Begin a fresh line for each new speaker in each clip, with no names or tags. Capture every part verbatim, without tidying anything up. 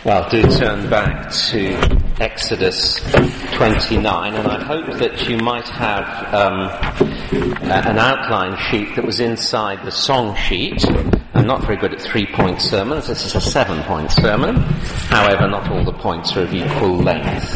Well, do turn back to Exodus twenty-nine, and I hope that you might have um, an outline sheet that was inside the song sheet. I'm not very good at three-point sermons. This is a seven-point sermon. However, not all the points are of equal length.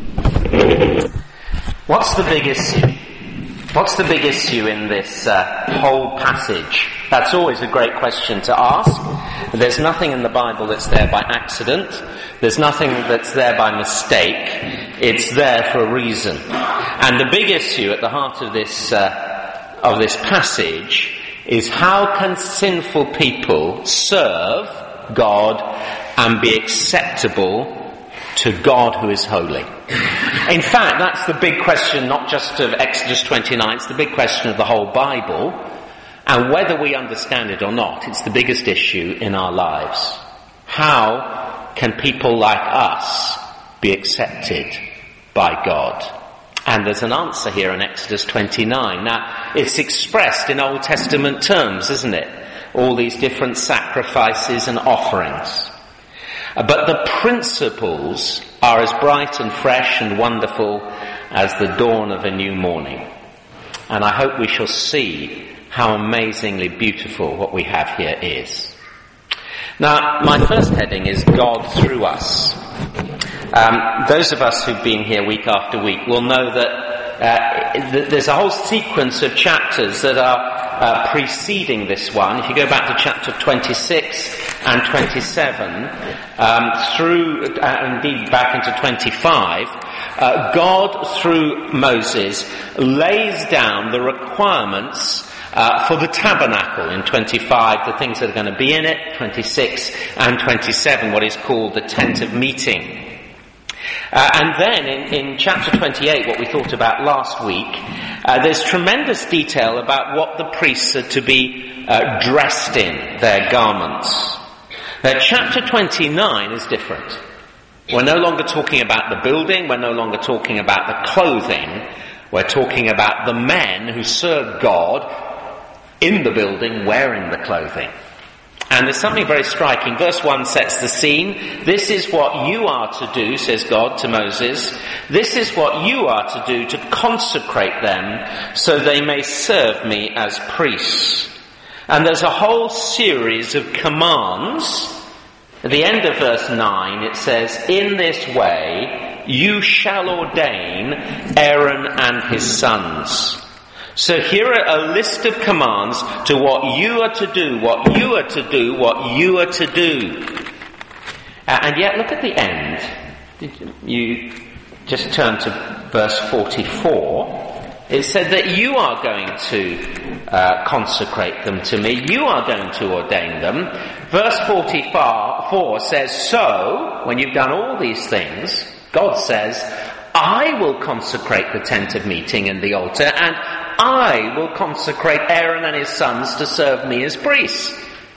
What's the big issue? What's the big issue in this uh, whole passage? That's always a great question to ask. There's nothing in the Bible that's there by accident. There's nothing that's there by mistake. It's there for a reason. And the big issue at the heart of this uh, of this passage is how can sinful people serve God and be acceptable to God who is holy? In fact, that's the big question, not just of Exodus twenty-nine, it's the big question of the whole Bible. And whether we understand it or not, it's the biggest issue in our lives. How can people like us be accepted by God? And there's an answer here in Exodus twenty-nine. Now, it's expressed in Old Testament terms, isn't it? All these different sacrifices and offerings. But the principles are as bright and fresh and wonderful as the dawn of a new morning. And I hope we shall see how amazingly beautiful what we have here is. Now, my first heading is God through us. Um, those of us who've been here week after week will know that uh, th- there's a whole sequence of chapters that are uh, preceding this one. If you go back to chapter twenty-six and twenty-seven, um, through, uh, indeed back into twenty-five, uh, God through Moses lays down the requirements Uh, for the tabernacle in twenty-five, the things that are going to be in it, twenty-six and twenty-seven, what is called the tent of meeting. Uh, and then in, in chapter twenty-eight, what we thought about last week, uh, there's tremendous detail about what the priests are to be uh, dressed in, their garments. Uh, chapter twenty-nine is different. We're no longer talking about the building, we're no longer talking about the clothing, we're talking about the men who serve God in the building wearing the clothing. And there's something very striking. Verse one sets the scene. This is what you are to do, says God to Moses. This is what you are to do to consecrate them so they may serve me as priests. And there's a whole series of commands. At the end of verse nine it says, in this way you shall ordain Aaron and his sons. So here are a list of commands to what you are to do, what you are to do, what you are to do. Uh, and yet look at the end. You just turn to verse forty-four. It said that you are going to uh, consecrate them to me. You are going to ordain them. Verse forty-four says, so, when you've done all these things, God says, I will consecrate the tent of meeting and the altar, and I will consecrate Aaron and his sons to serve me as priests.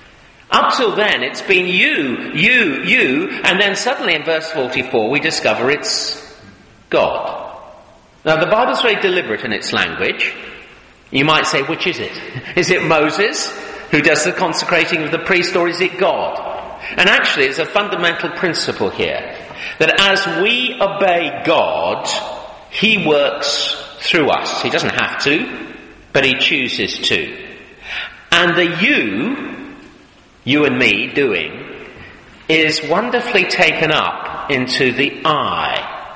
Up till then, it's been you, you, you, and then suddenly in verse forty-four we discover it's God. Now the Bible's very deliberate in its language. You might say, which is it? Is it Moses who does the consecrating of the priest, or is it God? And actually there's a fundamental principle here, that as we obey God, He works through us. He doesn't have to, but He chooses to. And the you, you and me doing, is wonderfully taken up into the I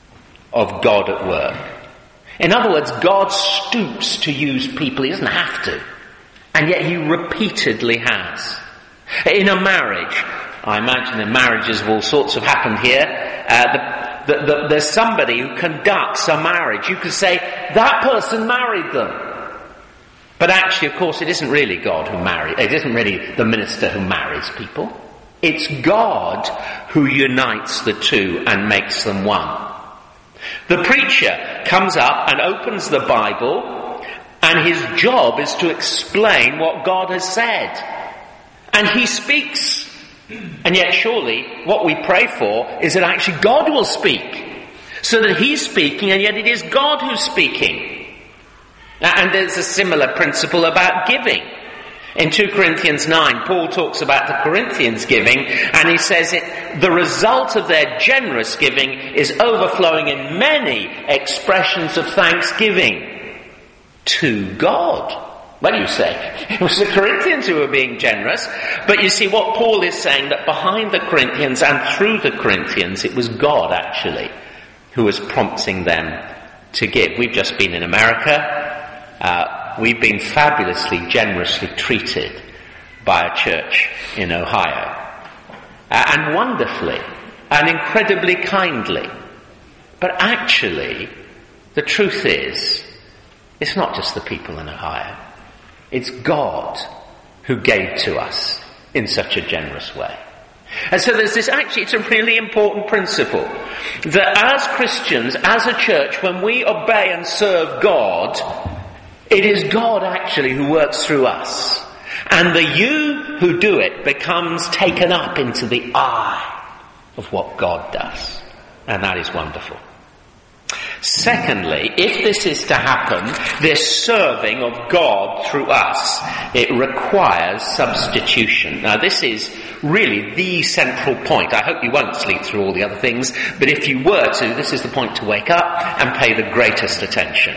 of God at work. In other words, God stoops to use people. He doesn't have to. And yet He repeatedly has. In a marriage, I imagine the marriages of all sorts have happened here. Uh, the, the, the, there's somebody who conducts a marriage. You could say, that person married them. But actually, of course, it isn't really God who marries. It isn't really the minister who marries people. It's God who unites the two and makes them one. The preacher comes up and opens the Bible, and his job is to explain what God has said. And he speaks. And yet surely what we pray for is that actually God will speak. So that He's speaking, and yet it is God who's speaking. And there's a similar principle about giving. In two Corinthians nine, Paul talks about the Corinthians giving, and he says it, the result of their generous giving is overflowing in many expressions of thanksgiving to God. Well, you say, it was the Corinthians who were being generous, but you see what Paul is saying, that behind the Corinthians and through the Corinthians, it was God actually who was prompting them to give. We've just been in America. Uh, we've been fabulously, generously treated by a church in Ohio. Uh, and wonderfully, and incredibly kindly. But actually, the truth is, it's not just the people in Ohio. It's God who gave to us in such a generous way. And so there's this, actually, it's a really important principle that as Christians, as a church, when we obey and serve God, it is God actually who works through us. And the you who do it becomes taken up into the I of what God does. And that is wonderful. Secondly, if this is to happen, this serving of God through us, it requires substitution. Now this is really the central point. I hope you won't sleep through all the other things, but if you were to, this is the point to wake up and pay the greatest attention.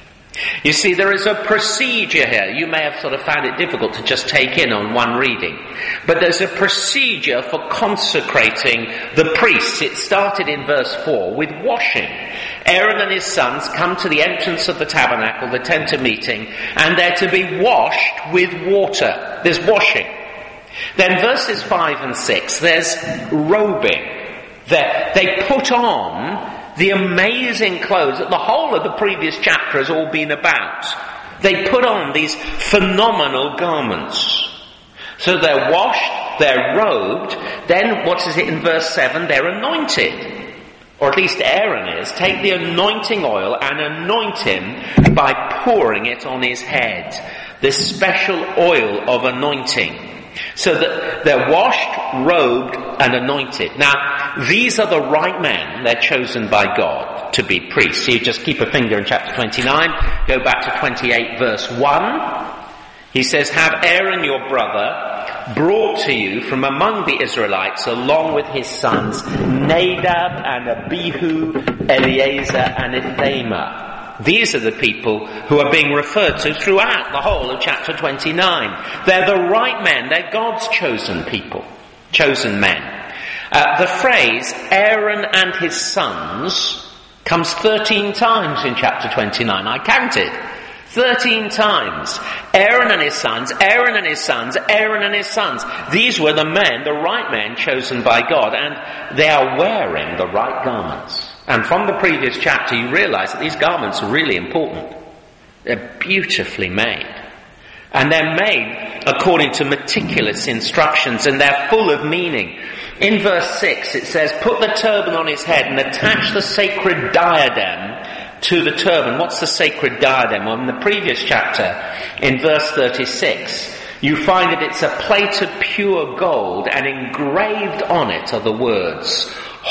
You see, there is a procedure here. You may have sort of found it difficult to just take in on one reading. But there's a procedure for consecrating the priests. It started in verse four with washing. Aaron and his sons come to the entrance of the tabernacle, the tent of meeting, and they're to be washed with water. There's washing. Then verses five and six, there's robing. They're, they put on the amazing clothes that the whole of the previous chapter has all been about. They put on these phenomenal garments. So they're washed, they're robed, then what is it in verse seven? They're anointed. Or at least Aaron is. Take the anointing oil and anoint him by pouring it on his head. This special oil of anointing. So that they're washed, robed, and anointed. Now, these are the right men. They're chosen by God to be priests. So you just keep a finger in chapter twenty-nine. Go back to twenty-eight verse one. He says, have Aaron your brother brought to you from among the Israelites along with his sons Nadab and Abihu, Eleazar and Ithamar. These are the people who are being referred to throughout the whole of chapter twenty-nine. They're the right men. They're God's chosen people, chosen men. Uh, the phrase Aaron and his sons comes thirteen times in chapter twenty-nine. I counted. Thirteen times. Aaron and his sons, Aaron and his sons, Aaron and his sons. These were the men, the right men chosen by God, and they are wearing the right garments. And from the previous chapter you realize that these garments are really important. They're beautifully made. And they're made according to meticulous instructions, and they're full of meaning. In verse six it says, put the turban on his head and attach the sacred diadem to the turban. What's the sacred diadem? Well, in the previous chapter, in verse thirty-six, you find that it's a plate of pure gold, and engraved on it are the words,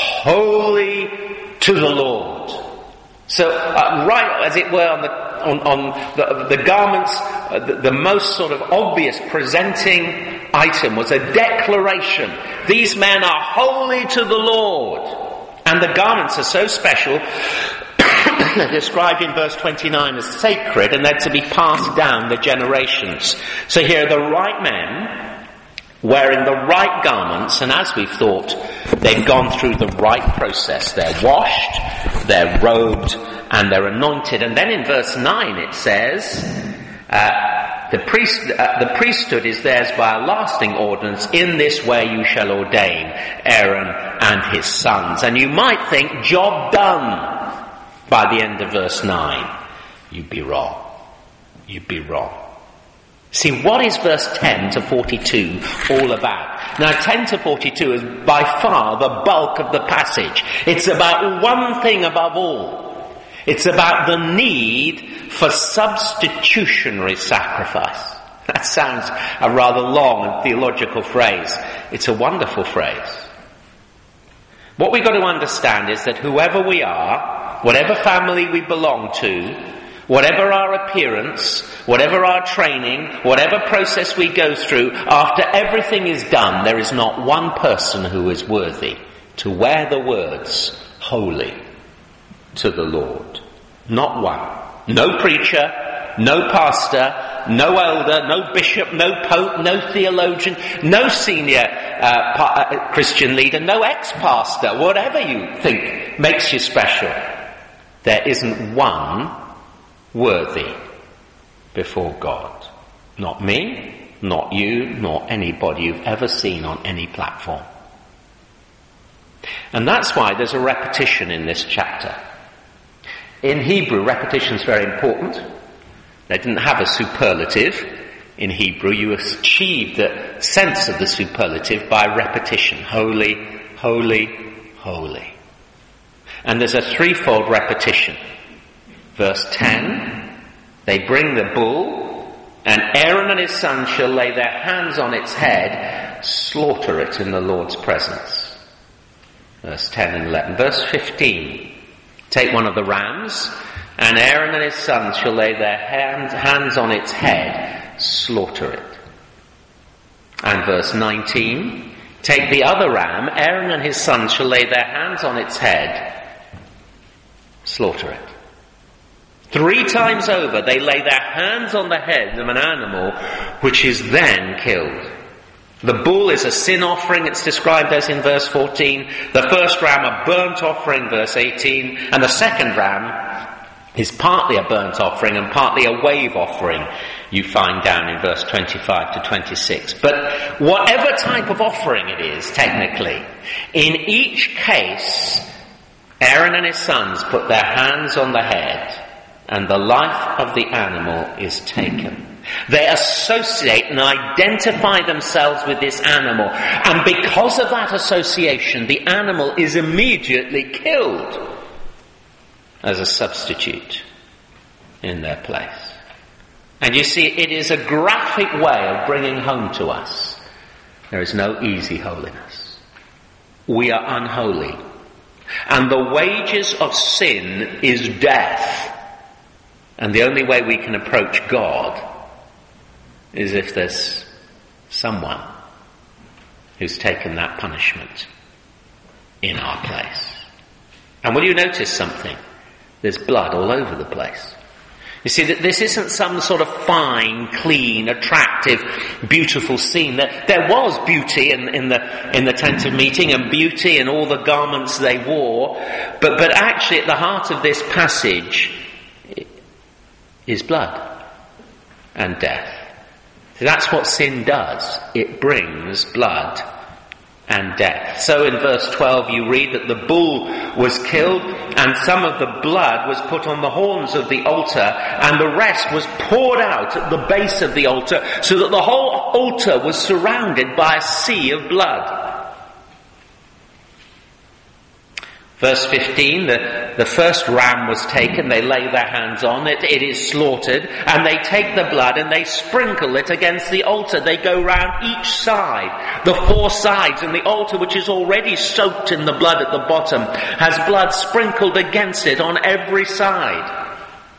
Holy to the Lord. So, uh, right, as it were, on the, on, on the, the garments, uh, the, the most sort of obvious presenting item was a declaration. These men are holy to the Lord. And the garments are so special, they're described in verse twenty-nine as sacred, and they're to be passed down the generations. So here are the right men, wearing the right garments, and as we've thought, they've gone through the right process. They're washed, they're robed, and they're anointed. And then in verse nine it says, uh, the, priest, uh, the priesthood is theirs by a lasting ordinance. In this way you shall ordain Aaron and his sons. And you might think, job done by the end of verse nine. You'd be wrong. You'd be wrong. See, what is verse ten to forty-two all about? Now, ten to forty-two is by far the bulk of the passage. It's about one thing above all. It's about the need for substitutionary sacrifice. That sounds a rather long and theological phrase. It's a wonderful phrase. What we've got to understand is that whoever we are, whatever family we belong to, whatever our appearance, whatever our training, whatever process we go through, after everything is done, there is not one person who is worthy to wear the words, holy to the Lord. Not one. No preacher, no pastor, no elder, no bishop, no pope, no theologian, no senior uh, pa- uh, Christian leader, no ex-pastor, whatever you think makes you special. There isn't one worthy before God. Not me, not you, nor anybody you've ever seen on any platform. And that's why there's a repetition in this chapter. In Hebrew, repetition is very important. They didn't have a superlative. In Hebrew, you achieve the sense of the superlative by repetition. Holy, holy, holy. And there's a threefold repetition. Verse ten, they bring the bull, and Aaron and his sons shall lay their hands on its head, slaughter it in the Lord's presence. Verse ten and eleven. Verse fifteen, take one of the rams, and Aaron and his sons shall lay their hands, hands on its head, slaughter it. And verse nineteen, take the other ram, Aaron and his sons shall lay their hands on its head, slaughter it. Three times over they lay their hands on the head of an animal which is then killed. The bull is a sin offering, it's described as in verse fourteen. The first ram a burnt offering, verse eighteen. And the second ram is partly a burnt offering and partly a wave offering, you find down in verse twenty-five to twenty-six. But whatever type of offering it is, technically, in each case, Aaron and his sons put their hands on the head, and the life of the animal is taken. They associate and identify themselves with this animal, and because of that association, the animal is immediately killed as a substitute in their place. And you see, it is a graphic way of bringing home to us there is no easy holiness. We are unholy. And the wages of sin is death. And the only way we can approach God is if there's someone who's taken that punishment in our place. And will you notice something? There's blood all over the place. You see, that this isn't some sort of fine, clean, attractive, beautiful scene. There, there was beauty in, in the in the tent of meeting, and beauty in all the garments they wore. But but actually, at the heart of this passage is blood and death. So that's what sin does. It brings blood and death. So in verse twelve you read that the bull was killed, and some of the blood was put on the horns of the altar, and the rest was poured out at the base of the altar, so that the whole altar was surrounded by a sea of blood. Verse fifteen, the, the first ram was taken, they lay their hands on it, it is slaughtered, and they take the blood and they sprinkle it against the altar. They go round each side, the four sides, and the altar, which is already soaked in the blood at the bottom, has blood sprinkled against it on every side.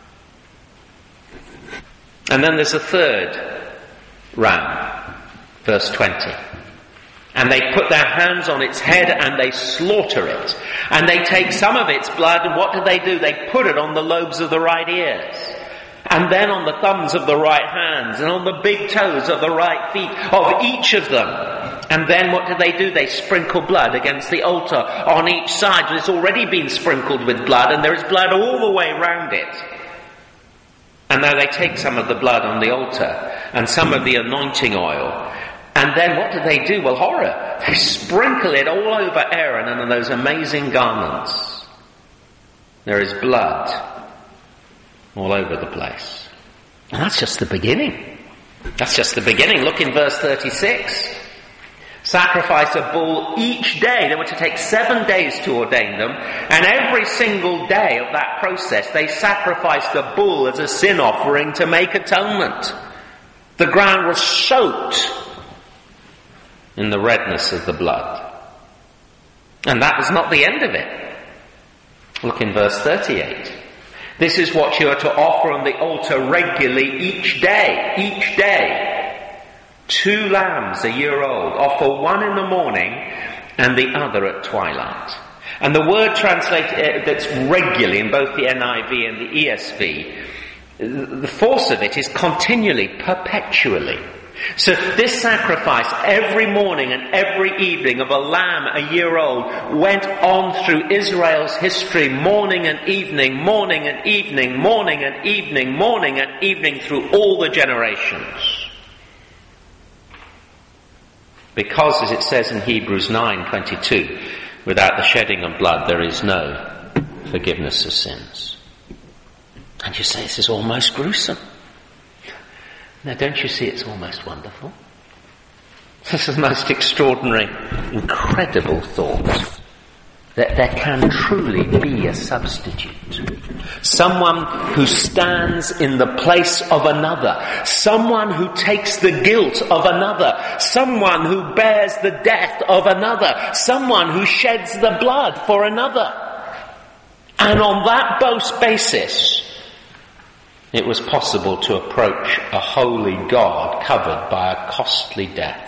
And then there's a third ram, verse twenty. And they put their hands on its head and they slaughter it. And they take some of its blood, and what do they do? They put it on the lobes of the right ears. And then on the thumbs of the right hands, and on the big toes of the right feet, of each of them. And then what do they do? They sprinkle blood against the altar on each side. It's already been sprinkled with blood, and there is blood all the way round it. And now they take some of the blood on the altar, and some of the anointing oil. And then what do they do? Well, horror. They sprinkle it all over Aaron and on those amazing garments. There is blood all over the place. And that's just the beginning. That's just the beginning. Look in verse thirty-six. Sacrifice a bull each day. They were to take seven days to ordain them. And every single day of that process, they sacrificed a bull as a sin offering to make atonement. The ground was soaked in the redness of the blood. And that was not the end of it. Look in verse thirty-eight. This is what you are to offer on the altar regularly each day, each day. Two lambs a year old. Offer one in the morning and the other at twilight. And the word translated that's regularly in both the N I V and the E S V, the force of it is continually, perpetually. So this sacrifice every morning and every evening of a lamb a year old went on through Israel's history, morning and evening, morning and evening, morning and evening, morning and evening, through all the generations. Because, as it says in Hebrews nine twenty-two, without the shedding of blood there is no forgiveness of sins. And you say, this is almost gruesome. Now, don't you see it's almost wonderful? This is the most extraordinary, incredible thought. That there can truly be a substitute. Someone who stands in the place of another. Someone who takes the guilt of another. Someone who bears the death of another. Someone who sheds the blood for another. And on that both basis, it was possible to approach a holy God covered by a costly death.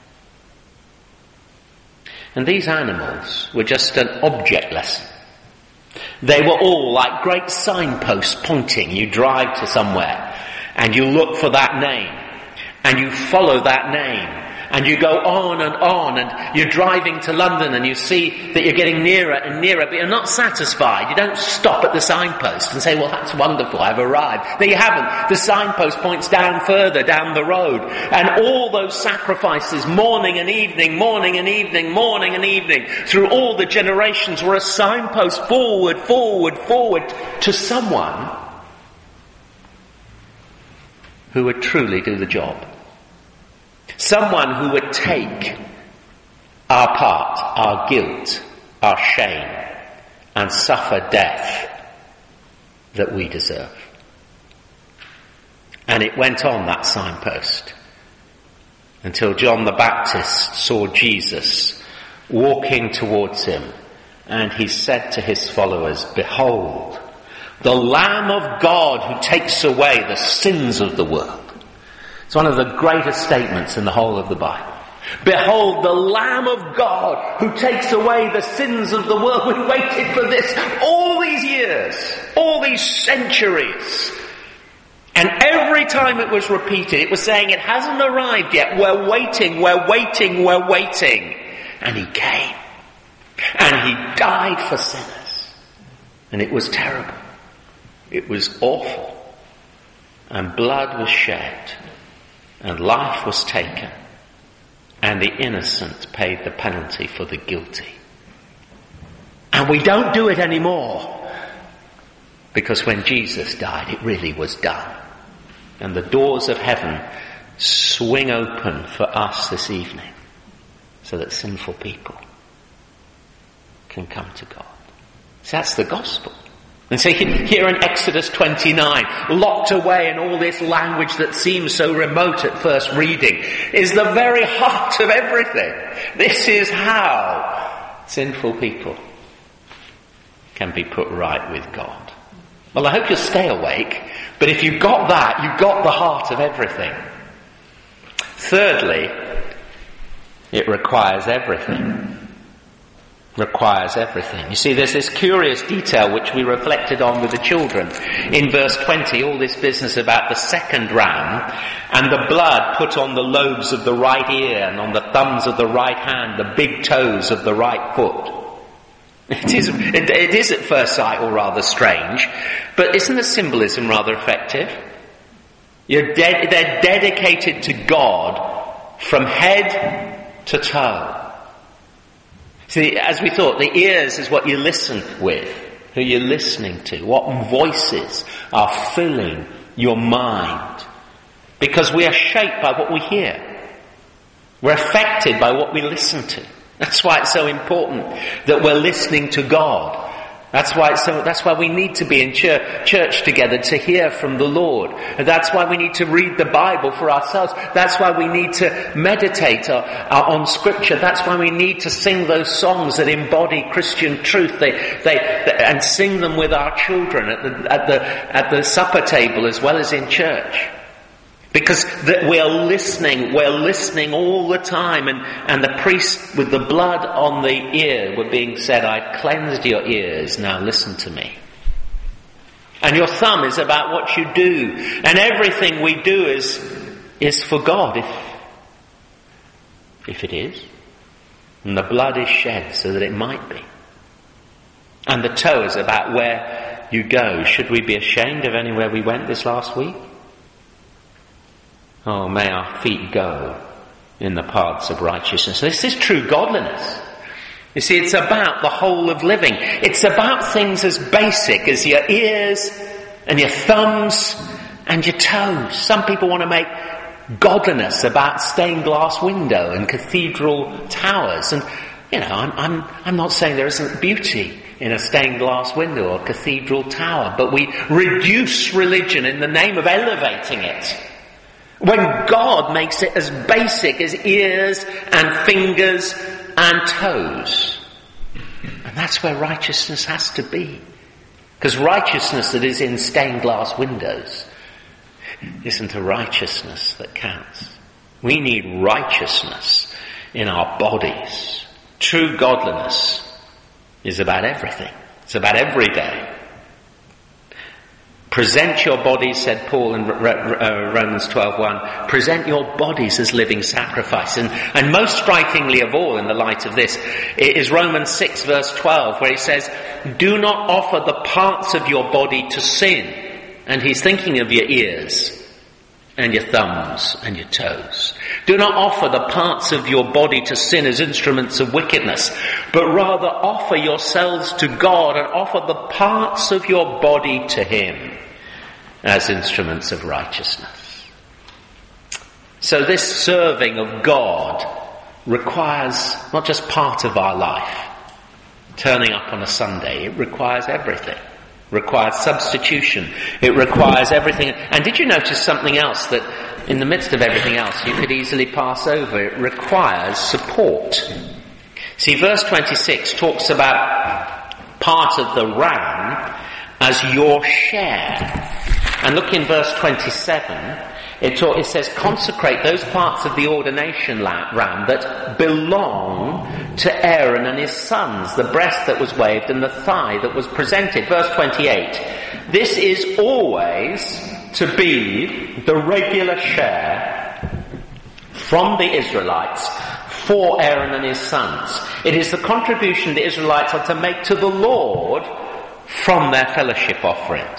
And these animals were just an object lesson. They were all like great signposts pointing. You drive to somewhere and you look for that name and you follow that name and you go on and on and you're driving to London and you see that you're getting nearer and nearer, but you're not satisfied. You don't stop at the signpost and say, well, that's wonderful, I've arrived. No, you haven't. The signpost points down further down the road. And all those sacrifices, morning and evening, morning and evening, morning and evening, through all the generations were a signpost forward, forward, forward to someone who would truly do the job. Someone who would take our part, our guilt, our shame, and suffer death that we deserve. And it went on, that signpost, until John the Baptist saw Jesus walking towards him, and he said to his followers, behold, the Lamb of God who takes away the sins of the world. It's one of the greatest statements in the whole of the Bible. Behold, the Lamb of God who takes away the sins of the world. We waited for this all these years, all these centuries. And every time it was repeated, it was saying it hasn't arrived yet. We're waiting, we're waiting, we're waiting. And he came. And he died for sinners. And it was terrible. It was awful. And blood was shed. And life was taken, and the innocent paid the penalty for the guilty. And we don't do it anymore, because when Jesus died, it really was done. And the doors of heaven swing open for us this evening, so that sinful people can come to God. So that's the gospel. And so here in Exodus twenty-nine, locked away in all this language that seems so remote at first reading, is the very heart of everything. This is how sinful people can be put right with God. Well, I hope you'll stay awake, but if you've got that, you've got the heart of everything. Thirdly, it requires everything. Requires everything. You see, there's this curious detail which we reflected on with the children. In verse twenty, all this business about the second ram and the blood put on the lobes of the right ear and on the thumbs of the right hand, the big toes of the right foot. It is, it, it is at first sight all rather strange, but isn't the symbolism rather effective? You're de- they're dedicated to God from head to toe. See, as we thought, the ears is what you listen with, who you're listening to, what voices are filling your mind. Because we are shaped by what we hear. We're affected by what we listen to. That's why it's so important that we're listening to God That's why, so that's why we need to be in church, church together to hear from the Lord. And that's why we need to read the Bible for ourselves. That's why we need to meditate uh, uh, on Scripture. That's why we need to sing those songs that embody Christian truth. They, they, they and sing them with our children at the at the at the supper table as well as in church. Because that we're listening, we're listening all the time, and, and the priest with the blood on the ear were being said, "I cleansed your ears, now listen to me." And your thumb is about what you do, and everything we do is is for God, if if it is. And the blood is shed so that it might be. And the toe is about where you go. Should we be ashamed of anywhere we went this last week? Oh, may our feet go in the paths of righteousness. This is true godliness. You see, it's about the whole of living. It's about things as basic as your ears and your thumbs and your toes. Some people want to make godliness about stained glass window and cathedral towers. And, you know, I'm, I'm, I'm not saying there isn't beauty in a stained glass window or cathedral tower, but we reduce religion in the name of elevating it. When God makes it as basic as ears and fingers and toes. And that's where righteousness has to be. Because righteousness that is in stained glass windows isn't a righteousness that counts. We need righteousness in our bodies. True godliness is about everything. It's about every day. Present your bodies, said Paul in Romans twelve one, present your bodies as living sacrifice. And, and most strikingly of all in the light of this is Romans six verse twelve, where he says, do not offer the parts of your body to sin. And he's thinking of your ears and your thumbs and your toes. Do not offer the parts of your body to sin as instruments of wickedness, but rather offer yourselves to God and offer the parts of your body to Him as instruments of righteousness. So this serving of God requires not just part of our life, turning up on a Sunday. It requires everything. It requires substitution. It requires everything. And did you notice something else that in the midst of everything else you could easily pass over? It requires support. See, verse twenty-six talks about part of the ram as your share. And look in verse twenty-seven, it, talk, it says, consecrate those parts of the ordination ram that belong to Aaron and his sons, the breast that was waved and the thigh that was presented. Verse twenty-eight, this is always to be the regular share from the Israelites for Aaron and his sons. It is the contribution the Israelites are to make to the Lord from their fellowship offerings.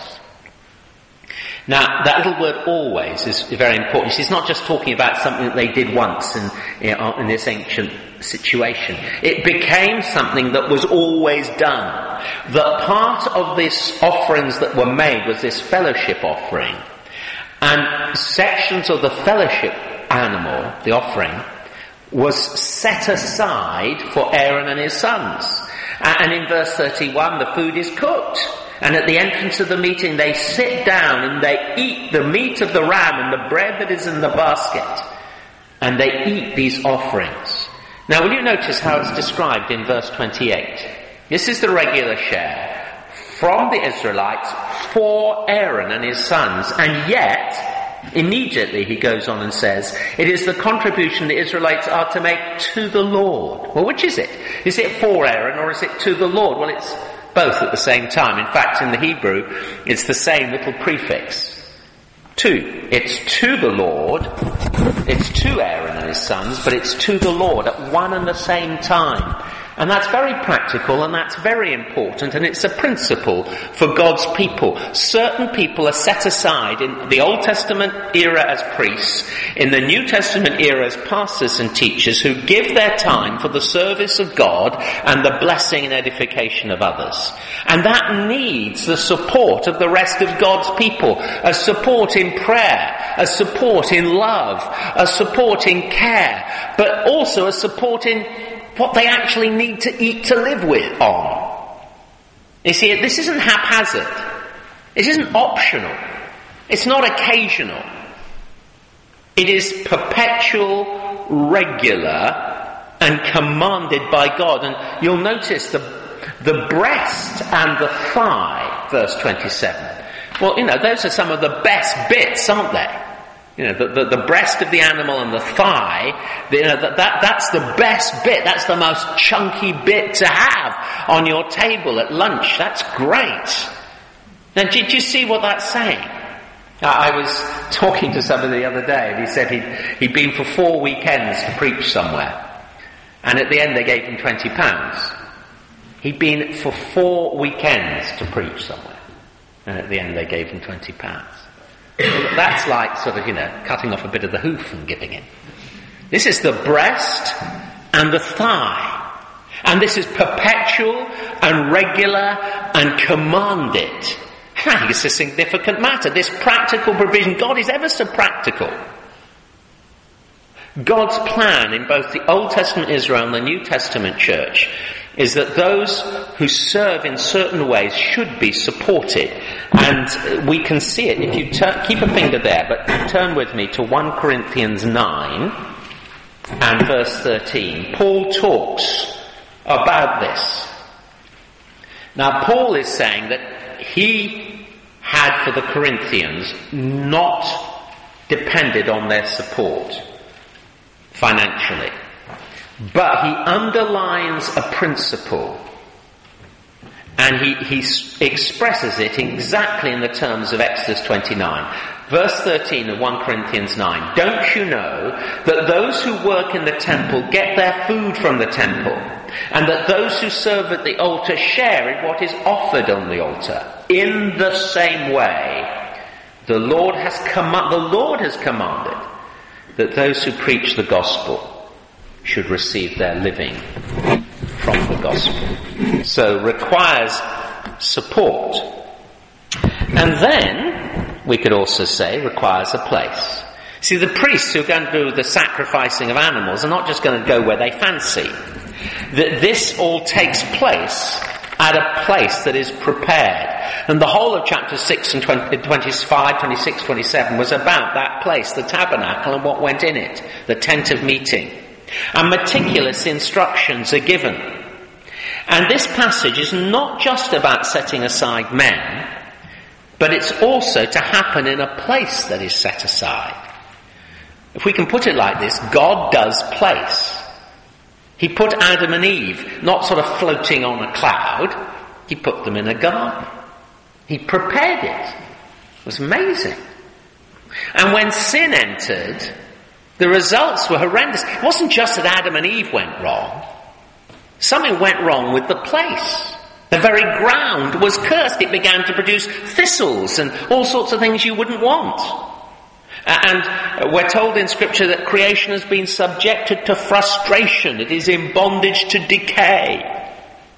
Now, that little word always is very important. It's not just talking about something that they did once in, in this ancient situation. It became something that was always done. That part of this offerings that were made was this fellowship offering. And sections of the fellowship animal, the offering, was set aside for Aaron and his sons. And in verse thirty-one, the food is cooked. And at the entrance of the meeting, they sit down and they eat the meat of the ram and the bread that is in the basket. And they eat these offerings. Now, will you notice how it's described in verse twenty-eight? This is the regular share from the Israelites for Aaron and his sons. And yet, immediately he goes on and says, it is the contribution the Israelites are to make to the Lord. Well, which is it? Is it for Aaron or is it to the Lord? Well, it's both at the same time. In fact, in the Hebrew, it's the same little prefix. To. It's to the Lord. It's to Aaron and his sons, but it's to the Lord at one and the same time. And that's very practical and that's very important, and it's a principle for God's people. Certain people are set aside in the Old Testament era as priests, in the New Testament era as pastors and teachers who give their time for the service of God and the blessing and edification of others. And that needs the support of the rest of God's people. A support in prayer, a support in love, a support in care, but also a support in what they actually need to eat to live with on. You see, this isn't haphazard. It isn't optional. It's not occasional. It is perpetual, regular, and commanded by God. And you'll notice the, the breast and the thigh, verse twenty-seven. Well, you know, those are some of the best bits, aren't they? You know, the, the, the breast of the animal and the thigh, the, you know, that, that, that's the best bit. That's the most chunky bit to have on your table at lunch. That's great. Now, did you see what that's saying? I was talking to somebody the other day, and he said he'd, he'd been for four weekends to preach somewhere. And at the end they gave him twenty pounds. He'd been for four weekends to preach somewhere. And at the end they gave him twenty pounds. Well, that's like sort of, you know, cutting off a bit of the hoof and giving it. This is the breast and the thigh. And this is perpetual and regular and commanded. I think it's a significant matter. This practical provision, God is ever so practical. God's plan in both the Old Testament Israel and the New Testament church is that those who serve in certain ways should be supported. And we can see it if you turn, keep a finger there, but turn with me to First Corinthians nine and verse thirteen. Paul talks about this. Now, Paul is saying that he had for the Corinthians not depended on their support financially. But he underlines a principle, and he, he expresses it exactly in the terms of Exodus twenty-nine. Verse thirteen of First Corinthians nine. Don't you know that those who work in the temple get their food from the temple, and that those who serve at the altar share in what is offered on the altar? In the same way, the Lord has com- the Lord has commanded that those who preach the gospel should receive their living from the gospel. So requires support. And then, we could also say, requires a place. See, the priests who are going to do the sacrificing of animals are not just going to go where they fancy. That this all takes place at a place that is prepared. And the whole of chapter six and twenty, twenty-five, twenty-six, twenty-seven was about that place, the tabernacle and what went in it, the tent of meeting. And meticulous instructions are given. And this passage is not just about setting aside men, but it's also to happen in a place that is set aside. If we can put it like this, God does place. He put Adam and Eve not sort of floating on a cloud. He put them in a garden. He prepared it. It was amazing. And when sin entered, the results were horrendous. It wasn't just that Adam and Eve went wrong. Something went wrong with the place. The very ground was cursed. It began to produce thistles and all sorts of things you wouldn't want. And we're told in Scripture that creation has been subjected to frustration. It is in bondage to decay.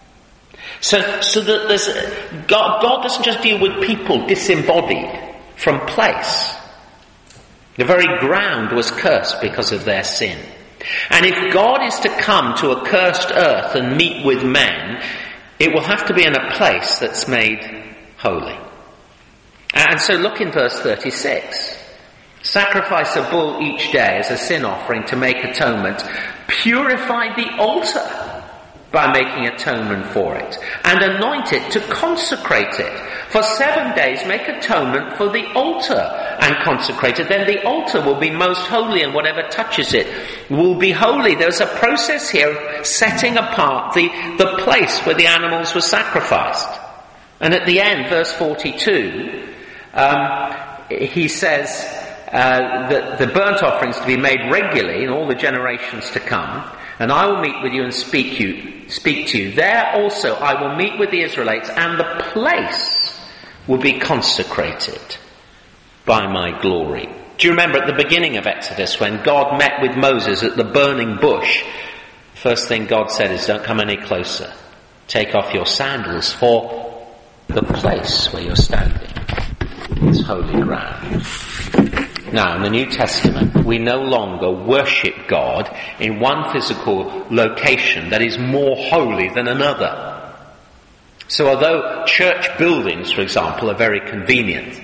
So, so that there's, God, God doesn't just deal with people disembodied from place. The very ground was cursed because of their sin. And if God is to come to a cursed earth and meet with men, it will have to be in a place that's made holy. And so look in verse thirty-six. Sacrifice a bull each day as a sin offering to make atonement. Purify the altar by making atonement for it, and anoint it to consecrate it. For seven days make atonement for the altar and consecrate it. Then the altar will be most holy, and whatever touches it will be holy. There's a process here of setting apart the, the place where the animals were sacrificed. And at the end, verse forty-two, um, he says uh, that the burnt offerings to be made regularly in all the generations to come. And I will meet with you and speak you, speak to you. There also I will meet with the Israelites, and the place will be consecrated by my glory. Do you remember at the beginning of Exodus when God met with Moses at the burning bush? First thing God said is, don't come any closer. Take off your sandals, for the place where you're standing is holy ground. Now, in the New Testament, we no longer worship God in one physical location that is more holy than another. So although church buildings, for example, are very convenient,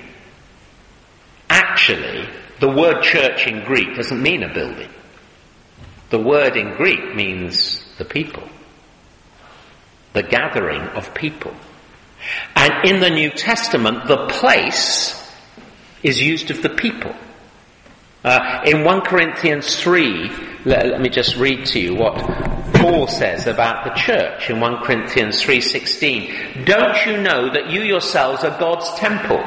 actually the word church in Greek doesn't mean a building. The word in Greek means the people. The gathering of people. And in the New Testament, the place is used of the people. Uh, in First Corinthians three, let, let me just read to you what Paul says about the church in First Corinthians three sixteen. Don't you know that you yourselves are God's temple,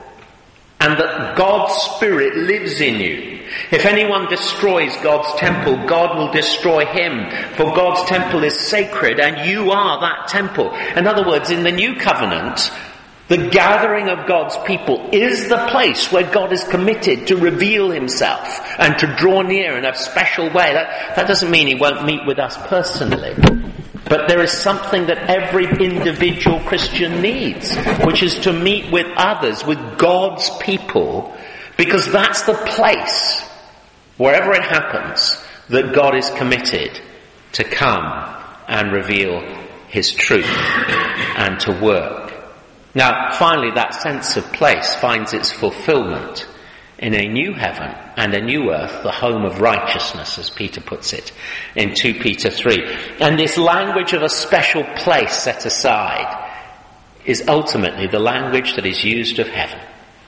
and that God's Spirit lives in you? If anyone destroys God's temple, God will destroy him, for God's temple is sacred, and you are that temple. In other words, in the New Covenant, the gathering of God's people is the place where God is committed to reveal himself and to draw near in a special way. That, that doesn't mean he won't meet with us personally. But there is something that every individual Christian needs, which is to meet with others, with God's people, because that's the place, wherever it happens, that God is committed to come and reveal his truth and to work. Now, finally, that sense of place finds its fulfillment in a new heaven and a new earth, the home of righteousness, as Peter puts it in Second Peter three. And this language of a special place set aside is ultimately the language that is used of heaven.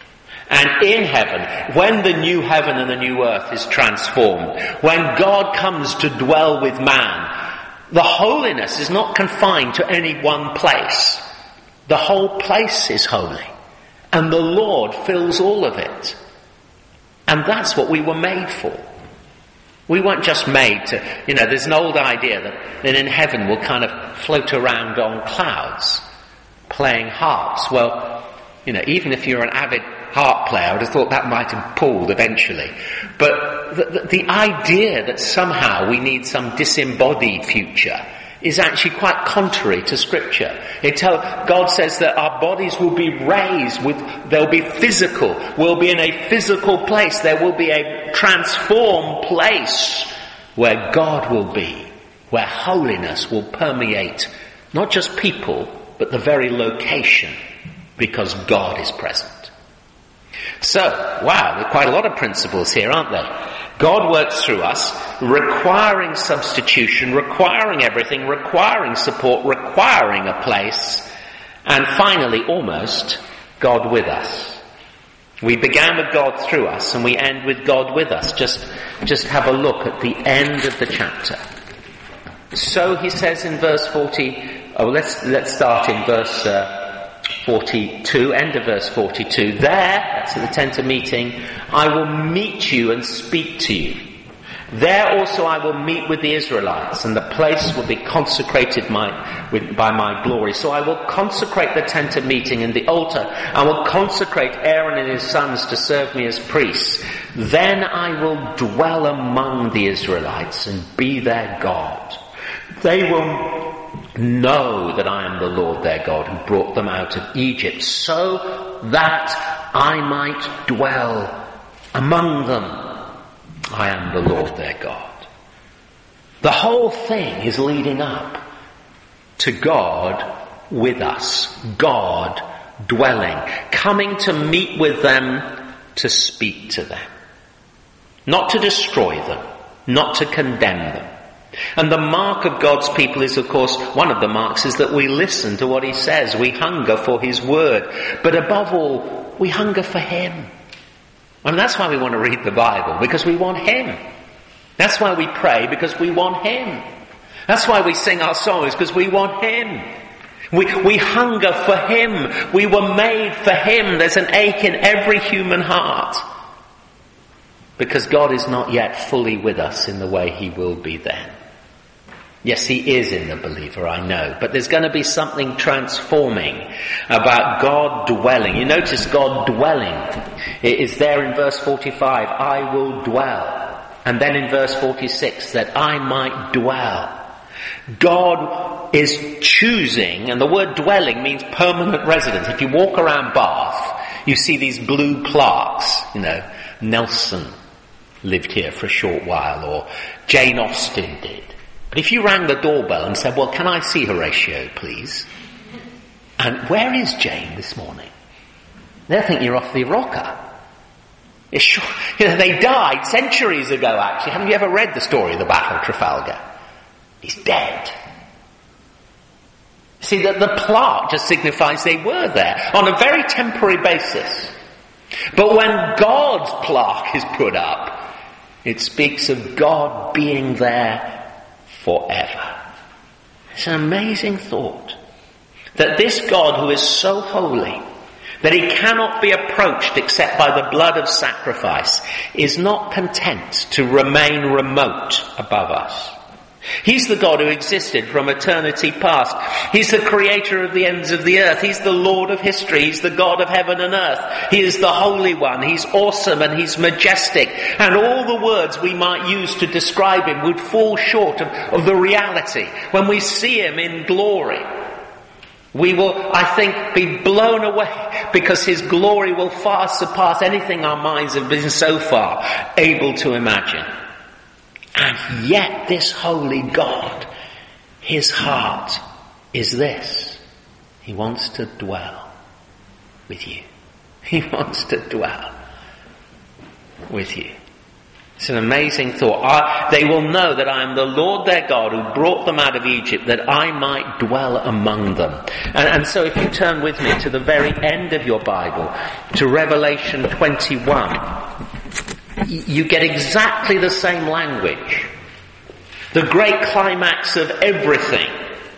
And in heaven, when the new heaven and the new earth is transformed, when God comes to dwell with man, the holiness is not confined to any one place. The whole place is holy, and the Lord fills all of it. And that's what we were made for. We weren't just made to, you know, there's an old idea that, that in heaven we'll kind of float around on clouds, playing harps. Well, you know, even if you're an avid harp player, I would have thought that might have pulled eventually. But the, the, the idea that somehow we need some disembodied future is actually quite contrary to Scripture. It tell, God says that our bodies will be raised, with, they'll be physical, we'll be in a physical place, there will be a transformed place where God will be, where holiness will permeate not just people, but the very location, because God is present. So, wow, there are quite a lot of principles here, aren't there? God works through us, requiring substitution, requiring everything, requiring support, requiring a place, and finally, almost, God with us. We began with God through us, and we end with God with us. Just, just have a look at the end of the chapter. So he says in verse forty, oh, let's, let's start in verse uh, forty-two, end of verse forty-two. There, that's at the tent of meeting, I will meet you and speak to you. There also I will meet with the Israelites, and the place will be consecrated my, with, by my glory. So I will consecrate the tent of meeting and the altar. I will consecrate Aaron and his sons to serve me as priests. Then I will dwell among the Israelites and be their God. They will know that I am the Lord their God who brought them out of Egypt, so that I might dwell among them. I am the Lord their God. The whole thing is leading up to God with us, God dwelling, coming to meet with them, to speak to them. Not to destroy them, not to condemn them. And the mark of God's people is, of course, one of the marks is that we listen to what he says. We hunger for his word. But above all, we hunger for him. And that's why we want to read the Bible, because we want him. That's why we pray, because we want him. That's why we sing our songs, because we want him. We, we hunger for him. We were made for him. There's an ache in every human heart. Because God is not yet fully with us in the way he will be then. Yes, he is in the believer, I know. But there's going to be something transforming about God dwelling. You notice God dwelling. It is there in verse forty-five, I will dwell. And then in verse forty-six, that I might dwell. God is choosing, and the word dwelling means permanent residence. If you walk around Bath, you see these blue plaques, you know, Nelson lived here for a short while, or Jane Austen did. But if you rang the doorbell and said, well, can I see Horatio, please? And where is Jane this morning? They'll think you're off the rocker. It's sure, you know, they died centuries ago, actually. Haven't you ever read the story of the Battle of Trafalgar? He's dead. See, the, the plaque just signifies they were there on a very temporary basis. But when God's plaque is put up, it speaks of God being there forever. It's an amazing thought that this God who is so holy that he cannot be approached except by the blood of sacrifice is not content to remain remote above us. He's the God who existed from eternity past. He's the creator of the ends of the earth. He's the Lord of history. He's the God of heaven and earth. He is the Holy One. He's awesome and he's majestic. And all the words we might use to describe him would fall short of, of the reality. When we see him in glory, we will, I think, be blown away because his glory will far surpass anything our minds have been so far able to imagine. And yet this holy God, his heart is this. He wants to dwell with you. He wants to dwell with you. It's an amazing thought. I, they will know that I am the Lord their God who brought them out of Egypt, that I might dwell among them. And, and so if you turn with me to the very end of your Bible, to Revelation twenty-one, you get exactly the same language. The great climax of everything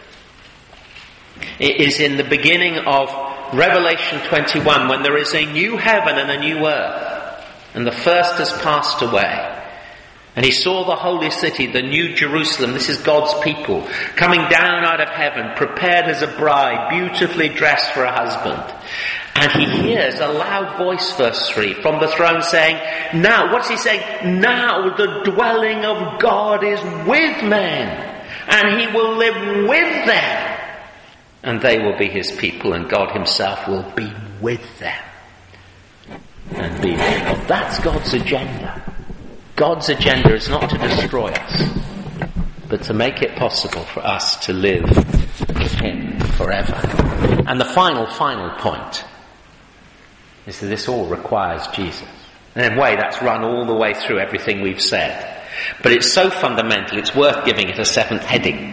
is in the beginning of Revelation twenty-one, when there is a new heaven and a new earth, and the first has passed away. And he saw the holy city, the new Jerusalem, this is God's people, coming down out of heaven, prepared as a bride, beautifully dressed for a husband. And he hears a loud voice, verse three, from the throne saying, now, what's he saying? Now the dwelling of God is with men, and he will live with them. And they will be his people, and God himself will be with them. And be with them. That's God's agenda. God's agenda is not to destroy us, but to make it possible for us to live with him forever. And the final, final point is that this all requires Jesus. And in a way that's run all the way through everything we've said. But it's so fundamental, it's worth giving it a seventh heading.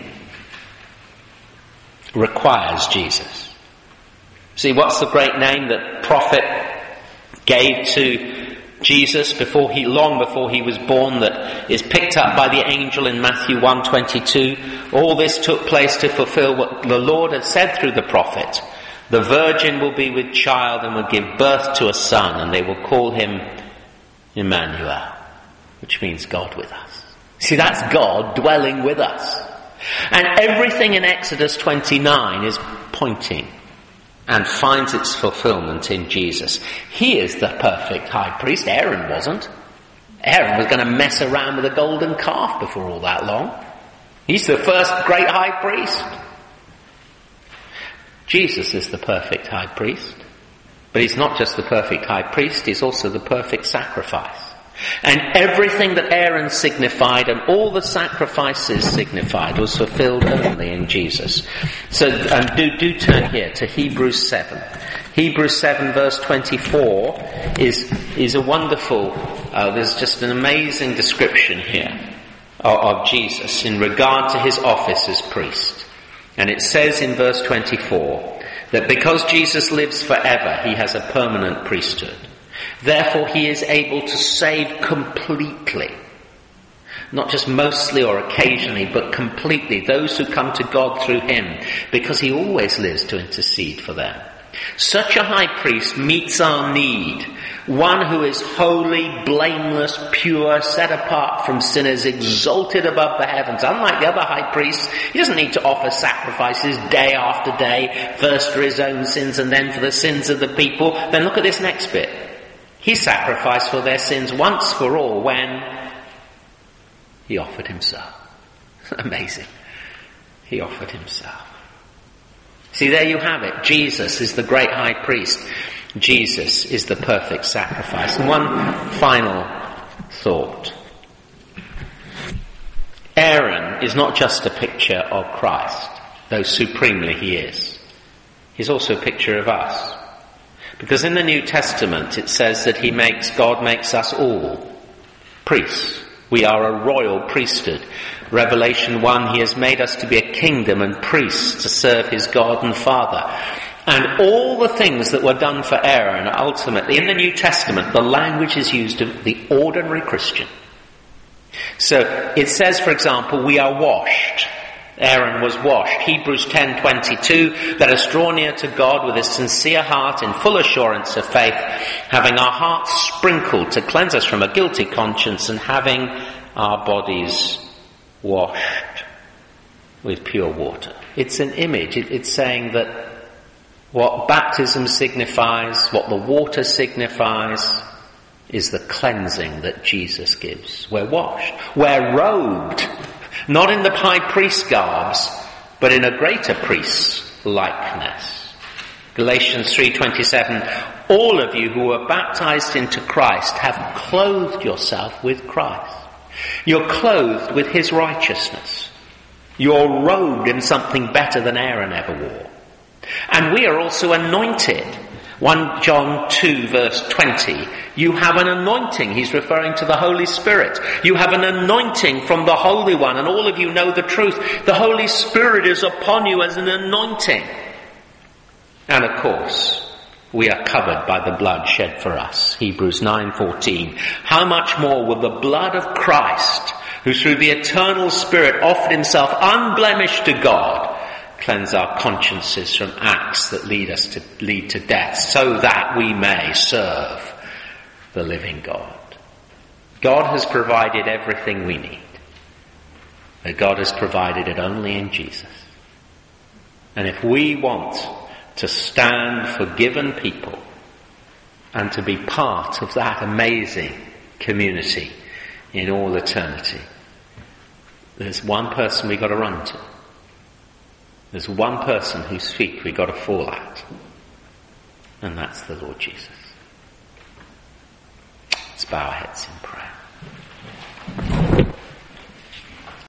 Requires Jesus. See, what's the great name that prophet gave to Jesus before he, long before he was born, that is picked up by the angel in Matthew one twenty-two? All this took place to fulfill what the Lord had said through the prophet. The virgin will be with child and will give birth to a son, and they will call him Emmanuel, which means God with us. See, that's God dwelling with us. And everything in Exodus twenty-nine is pointing and finds its fulfillment in Jesus. He is the perfect high priest. Aaron wasn't. Aaron was going to mess around with a golden calf before all that long. He's the first great high priest. Jesus is the perfect high priest. But he's not just the perfect high priest, he's also the perfect sacrifice. And everything that Aaron signified and all the sacrifices signified was fulfilled only in Jesus. So um, do, do turn here to Hebrews seven. Hebrews seven verse twenty-four is, is a wonderful, uh, there's just an amazing description here of, of Jesus in regard to his office as priest. And it says in verse twenty-four that because Jesus lives forever, he has a permanent priesthood. Therefore he is able to save completely, not just mostly or occasionally, but completely, those who come to God through him, because he always lives to intercede for them. Such a high priest meets our need, one who is holy, blameless, pure, set apart from sinners, exalted above the heavens. Unlike the other high priests, he doesn't need to offer sacrifices day after day, first for his own sins and then for the sins of the people. Then look at this next bit. He sacrificed for their sins once for all when he offered himself. Amazing. He offered himself. See, there you have it. Jesus is the great high priest. Jesus is the perfect sacrifice. And one final thought. Aaron is not just a picture of Christ, though supremely he is. He's also a picture of us. Because in the New Testament it says that he makes, God makes us all priests. We are a royal priesthood. Revelation one, he has made us to be a kingdom and priests to serve his God and Father. And all the things that were done for Aaron, ultimately, in the New Testament, the language is used of the ordinary Christian. So it says, for example, we are washed. Aaron was washed. Hebrews ten twenty-two, let us draw near to God with a sincere heart in full assurance of faith, having our hearts sprinkled to cleanse us from a guilty conscience and having our bodies washed with pure water. It's an image. It, it's saying that what baptism signifies, what the water signifies, is the cleansing that Jesus gives. We're washed. We're robed. Not in the high priest garbs, but in a greater priest's likeness. Galatians three twenty-seven, all of you who were baptized into Christ have clothed yourself with Christ. You're clothed with his righteousness. You're robed in something better than Aaron ever wore. And we are also anointed. First John two verse twenty, you have an anointing. He's referring to the Holy Spirit. You have an anointing from the Holy One, and all of you know the truth. The Holy Spirit is upon you as an anointing. And of course, we are covered by the blood shed for us. Hebrews nine fourteen. How much more will the blood of Christ, who through the eternal Spirit offered himself unblemished to God, cleanse our consciences from acts that lead us to lead to death, so that we may serve the living God. God has provided everything we need. But God has provided it only in Jesus. And if we want to stand forgiven people and to be part of that amazing community in all eternity, there's one person we've got to run to. There's one person whose feet we've got to fall at, and that's the Lord Jesus. Let's bow our heads in prayer.